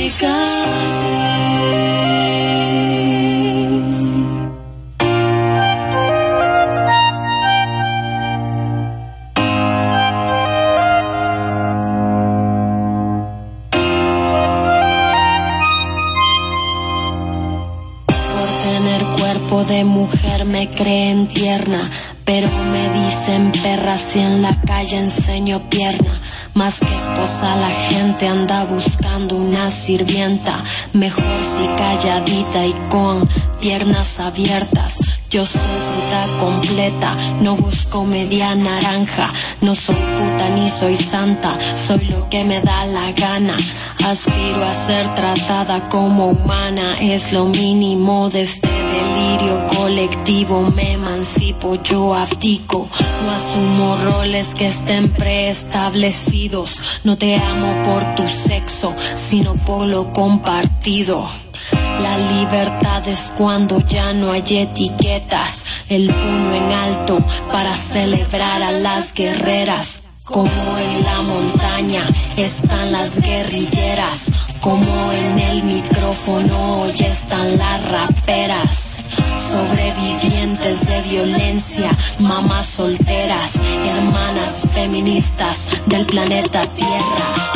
De mujer me creen tierna, pero me dicen perra si en la calle enseño pierna. Más que esposa la gente anda buscando una sirvienta, mejor si calladita y con piernas abiertas. Yo soy fruta completa, no busco media naranja. No soy puta ni soy santa, soy lo que me da la gana. Aspiro a ser tratada como humana, es lo mínimo de este delirio colectivo. Me emancipo, yo abdico, no asumo roles que estén preestablecidos. No te amo por tu sexo, sino por lo compartido. La libertad es cuando ya no hay etiquetas, el puño en alto para celebrar a las guerreras. Como en la montaña están las guerrilleras, como en el micrófono hoy están las raperas. Sobrevivientes de violencia, mamás solteras, hermanas feministas del planeta Tierra.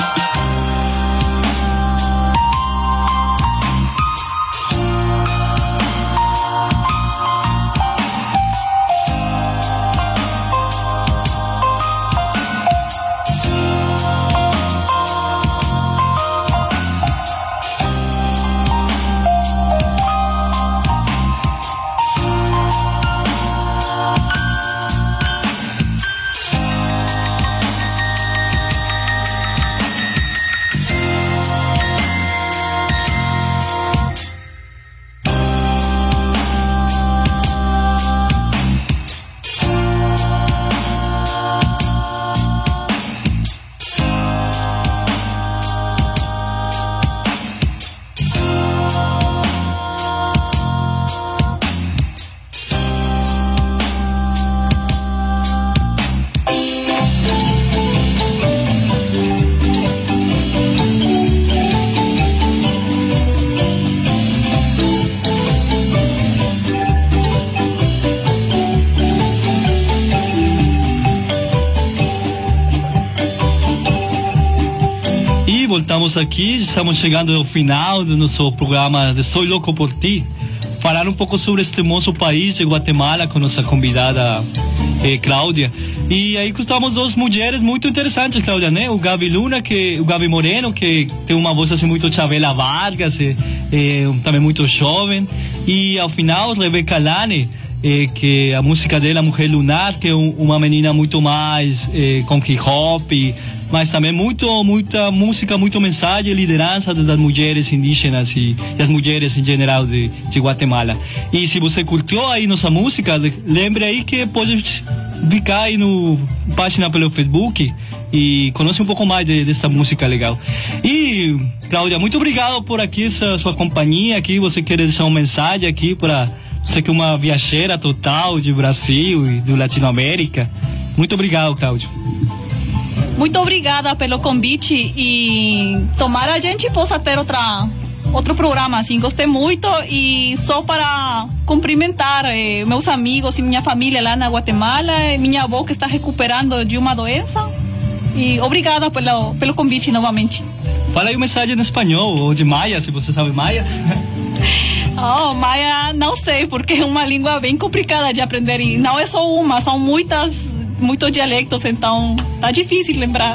Voltamos aqui, estamos chegando ao final do nosso programa de Soy Louco por Ti. Falar um pouco sobre este hermoso país de Guatemala com nossa convidada eh, Cláudia. E aí escutamos duas mulheres muito interessantes, Cláudia, né? O Gabi Luna, que, o Gabi Moreno, que tem uma voz assim muito Chavela Vargas, eh, eh, também muito jovem. E ao final, Rebeca Lane, eh, que a música dela, Mulher Lunar, que é um, uma menina muito mais eh, com hip hop, mas também muito, muita música, muita mensagem e liderança das mulheres indígenas e, e as mulheres em geral de, de Guatemala. E se você curtiu aí nossa música, lembre aí que pode ficar aí no página pelo Facebook e conhecer um pouco mais de, dessa música legal. E, Cláudia, muito obrigado por aqui, essa sua companhia aqui. Você quer deixar uma mensagem aqui para você que é uma viajeira total de Brasil e de Latinoamérica. Muito obrigado, Cláudia. Muito obrigada pelo convite e tomara a gente possa ter outra, outro programa assim. Gostei muito e só para cumprimentar eh, meus amigos e minha família lá na Guatemala, minha avó que está recuperando de uma doença. E obrigada pelo, pelo convite novamente. Fala aí uma mensagem em espanhol ou de maia, se você sabe maia. Oh, maia não sei, porque é uma língua bem complicada de aprender e não é só uma, são muitas muchos dialectos, entonces está difícil lembrar.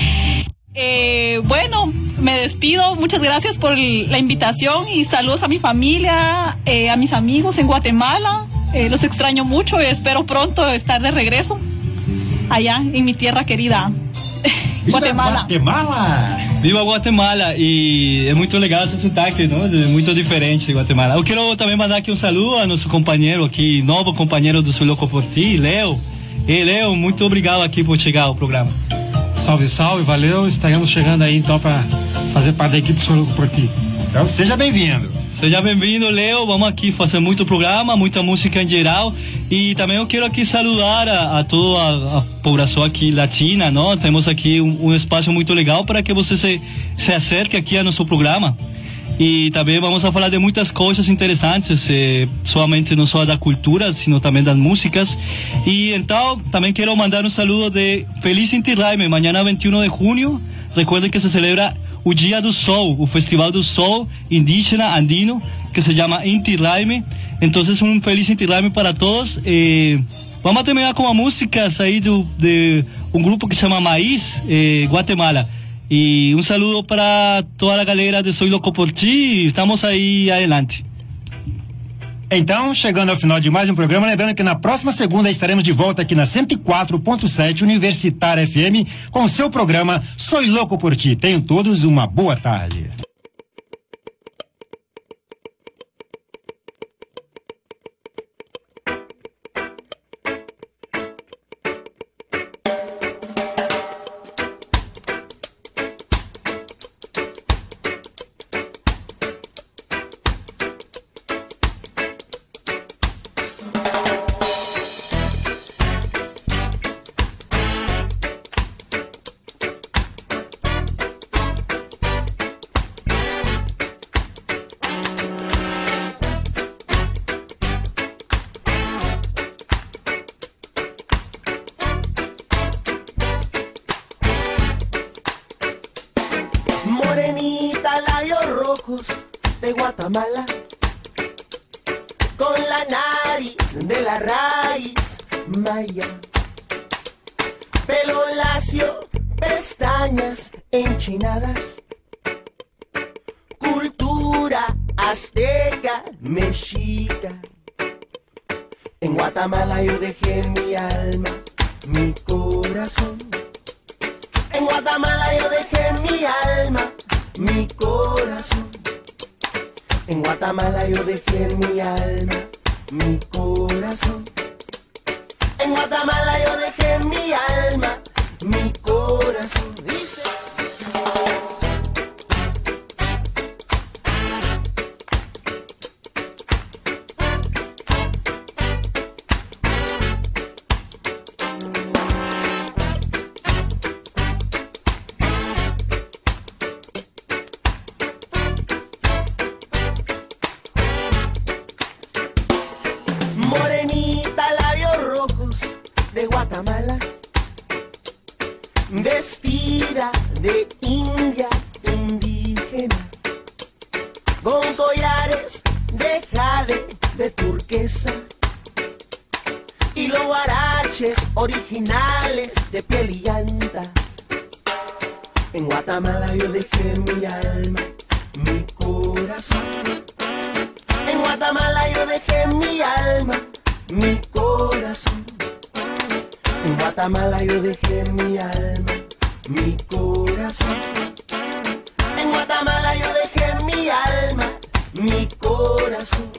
Eh, bueno, me despido, muchas gracias por la invitación y saludos a mi familia, eh, a mis amigos en Guatemala, eh, los extraño mucho y espero pronto estar de regreso allá en mi tierra querida, Guatemala. Guatemala! Viva Guatemala! E é muito legal esse sotaque, não? Muito diferente de Guatemala. Eu quero também mandar aqui um saludo a nosso companheiro aqui, novo companheiro do Soy Louco por Ti, Léo. E Léo, muito obrigado aqui por chegar ao programa. Salve, salve, valeu. Estaremos chegando aí então para fazer parte da equipe Soy Louco por Ti. Então seja bem-vindo. Seja bem-vindo, Léo. Vamos aqui fazer muito programa, muita música em geral. Y también yo quiero aquí saludar a, a toda a, a población aquí latina, ¿no? Tenemos aquí un, un espacio muy legal para que usted se, se acerque aquí a nuestro programa. Y también vamos a hablar de muchas cosas interesantes, eh, solamente no solo de la cultura, sino también de las músicas. Y entonces también quiero mandar un saludo de Feliz Inti Raymi, mañana veintiuno de junio. Recuerden que se celebra el Día del Sol, el Festival del Sol indígena andino, que se llama Inti Raymi. Entonces un feliz Inti Raymi para todos. Eh, vamos a terminar con músicas ahí de, de un grupo que se llama Maíz, eh, Guatemala. E um saludo para toda a galera de Soy Louco por Ti. Estamos aí adelante. Então, chegando ao final de mais um programa, lembrando que na próxima segunda estaremos de volta aqui na cento e quatro ponto sete Universitária F M com o seu programa Soy Louco por Ti. Tenham todos uma boa tarde. Morenita, labios rojos de Guatemala, con la nariz de la raíz maya, pelo lacio, pestañas enchinadas, cultura azteca, mexica. En Guatemala yo dejé mi alma, mi corazón. En Guatemala yo dejé mi alma, mi corazón. En Guatemala yo dejé mi alma, mi corazón. En Guatemala yo dejé mi alma, mi corazón. Dice. Guatemala, vestida de india indígena, con collares de jade de turquesa y los guaraches originales de piel y llanta. En Guatemala yo dejé mi alma, mi corazón. En Guatemala yo dejé mi alma, mi corazón. En Guatemala yo dejé mi alma, mi corazón. En Guatemala yo dejé mi alma, mi corazón.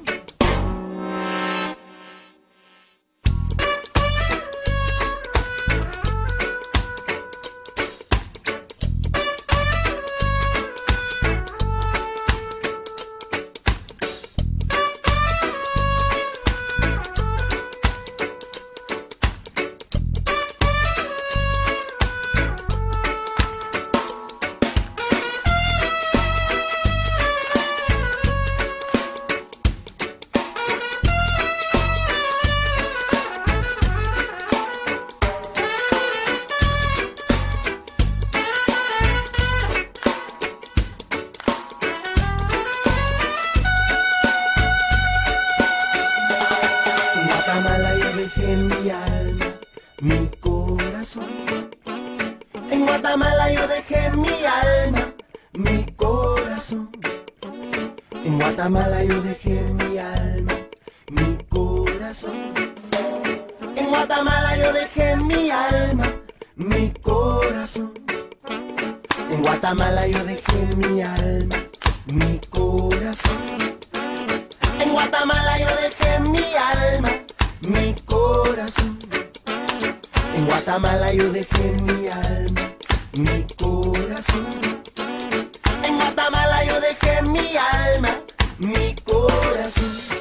En Guatemala yo dejé mi alma, mi corazón. En Guatemala yo dejé mi alma, mi corazón. En Guatemala yo dejé mi alma, mi corazón. En Guatemala yo dejé mi alma, mi corazón. En Guatemala yo dejé mi alma, mi corazón. En Guatemala yo dejé mi alma, mi corazón. En Guatemala yo dejé mi alma, mi corazón.